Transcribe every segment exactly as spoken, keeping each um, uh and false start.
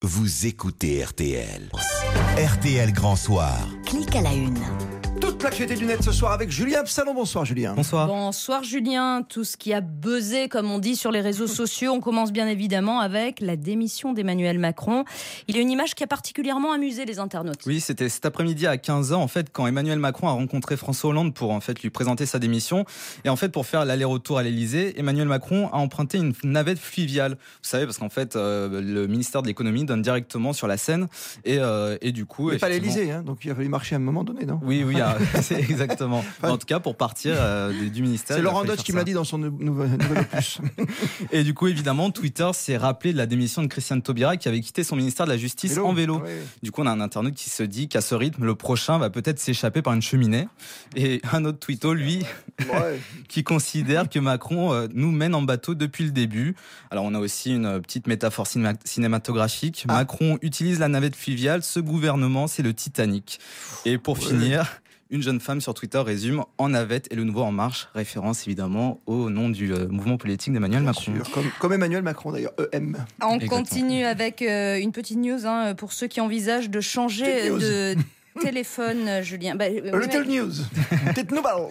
Vous écoutez R T L. R T L Grand Soir. Clique à la une. Toute l'actualité du net ce soir avec Julien Absalon. Bonsoir Julien. Bonsoir. Bonsoir Julien. Tout ce qui a buzzé, comme on dit, sur les réseaux sociaux. On commence bien évidemment avec la démission d'Emmanuel Macron. Il y a une image qui a particulièrement amusé les internautes. Oui, c'était cet après-midi à quinze heures, en fait, quand Emmanuel Macron a rencontré François Hollande pour en fait lui présenter sa démission. Et en fait, pour faire l'aller-retour à l'Elysée, Emmanuel Macron a emprunté une navette fluviale. Vous savez, parce qu'en fait, euh, le ministère de l'économie donne directement sur la Seine. Et, euh, et du coup... Mais pas l'Elysée, hein, donc il a fallu marcher à un moment donné, non ? Oui, oui, c'est exactement. Enfin, en tout cas, pour partir euh, du ministère. C'est Laurent Dodge qui me l'a dit dans son nouvel opus. Et du coup, évidemment, Twitter s'est rappelé de la démission de Christiane Taubira qui avait quitté son ministère de la Justice vélo. en vélo. Oui, oui. Du coup, on a un internaute qui se dit qu'à ce rythme, le prochain va peut-être s'échapper par une cheminée. Et un autre twitto, lui, ouais. qui considère que Macron euh, nous mène en bateau depuis le début. Alors, on a aussi une petite métaphore cinéma- cinématographique. Ah. Macron utilise la navette fluviale. Ce gouvernement, c'est le Titanic. Et pour ouais. finir... Une jeune femme sur Twitter résume « En navette et le nouveau En Marche », référence évidemment au nom du euh, mouvement politique d'Emmanuel Bien Macron. Sûr, comme, comme Emmanuel Macron d'ailleurs, E M. On Exactement. continue avec euh, une petite new hein, pour ceux qui envisagent de changer de téléphone, Julien. Bah, euh, Little ouais. news, petite nouvelle.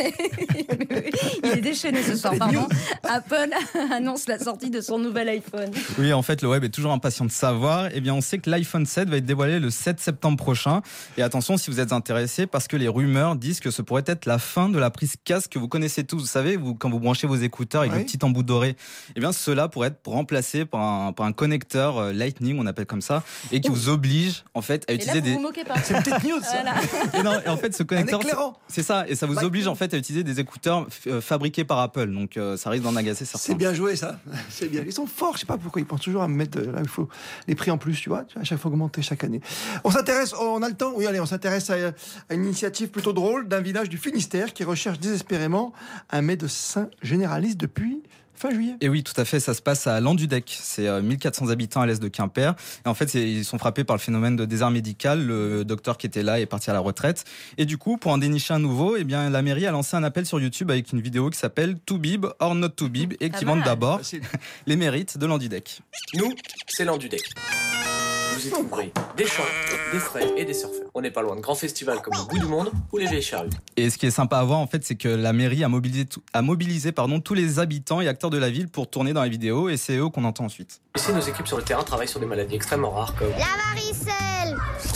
Il est déchaîné ce soir, pardon. Apple annonce la sortie de son nouvel iPhone. Oui, en fait, le web est toujours impatient de savoir. Eh bien, on sait que l'iPhone sept va être dévoilé le sept septembre prochain. Et attention, si vous êtes intéressés, parce que les rumeurs disent que ce pourrait être la fin de la prise casque que vous connaissez tous. Vous savez, vous, quand vous branchez vos écouteurs avec oui. le petit embout doré, eh bien, cela pourrait être remplacé par un, par un connecteur euh, Lightning, on appelle comme ça, et qui Ouh. vous oblige, en fait, à utiliser et là, vous des... vous moquez pas. C'est une petite news, ça. Voilà. Et non, et en fait, ce connecteur, c'est, c'est ça, et ça vous Lightning. oblige, en fait, à utiliser des écouteurs f- fabriqués par Apple. Donc, euh, ça risque d'en agacer certains. C'est bien joué, ça. C'est bien. Ils sont forts. Je sais pas pourquoi ils pensent toujours à me mettre là où il faut les prix en plus, tu vois. À chaque fois augmenter chaque année. On s'intéresse, on a le temps. Oui, allez, on s'intéresse à, à une initiative plutôt drôle d'un village du Finistère qui recherche désespérément un médecin généraliste depuis fin juillet. Et oui, tout à fait, ça se passe à Landudec. C'est euh, mille quatre cents habitants à l'est de Quimper. Et en fait, c'est, ils sont frappés par le phénomène de désert médical. Le docteur qui était là est parti à la retraite. Et du coup, pour en dénicher un nouveau, eh bien, la mairie a lancé un appel sur YouTube avec une vidéo qui s'appelle Toubib or not Toubib et qui vante d'abord les mérites de Landudec. Nous, c'est Landudec. Vous y trouverez des chants, des frais et des surfeurs. On n'est pas loin de grands festivals comme le Bout du Monde ou les Vieilles Charrues. Et ce qui est sympa à voir, en fait, c'est que la mairie a mobilisé, tout, a mobilisé pardon, tous les habitants et acteurs de la ville pour tourner dans les vidéos, et c'est eux qu'on entend ensuite. Ici, nos équipes sur le terrain travaillent sur des maladies extrêmement rares comme la varicelle,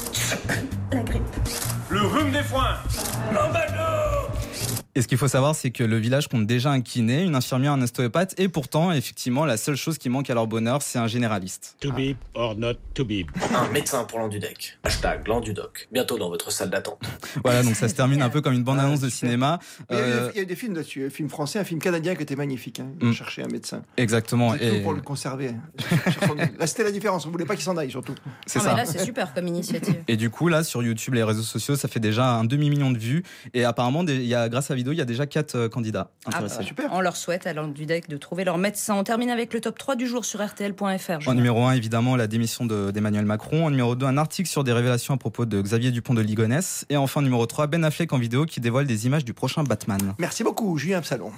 la grippe, le rhume des foins, l'embalo. Et ce qu'il faut savoir, c'est que le village compte déjà un kiné, une infirmière, un ostéopathe, et pourtant, effectivement, la seule chose qui manque à leur bonheur, c'est un généraliste. To be or not to be. Un médecin pour Landudec. Hashtag Landudoc. Bientôt dans votre salle d'attente. Voilà, donc ça se termine un peu comme une bande-annonce de cinéma. Il y, euh... il y a eu des films là-dessus, un film français, un film canadien qui était magnifique. Hein. Ils mm. cherchaient un médecin. Exactement. C'est et... tout pour le conserver. Là, c'était la différence. On voulait pas qu'il s'en aille, surtout. C'est ah, ça. Mais là, c'est super comme initiative. Et du coup, là, sur YouTube, les réseaux sociaux, ça fait déjà un demi-million de vues. Et apparemment, il y a, grâce à la vidéo, il y a déjà quatre candidats intéressés. Ah bah, super. On leur souhaite à Landudec de trouver leur médecin. On termine avec le top trois du jour sur R T L point F R. En numéro un, évidemment, la démission de, d'Emmanuel Macron. En numéro deux, un article sur des révélations à propos de Xavier Dupont de Ligonnès. Et enfin, numéro trois, Ben Affleck en vidéo qui dévoile des images du prochain Batman. Merci beaucoup, Julien Absalon.